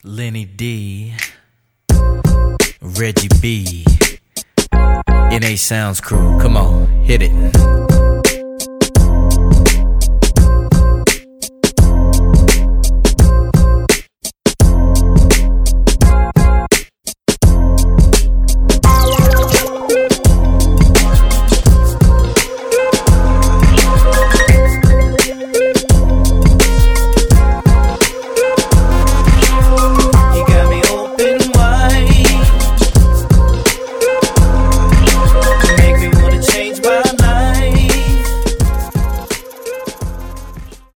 Lenny D, Reggie B, NA Sounds Crew, come on, hit it.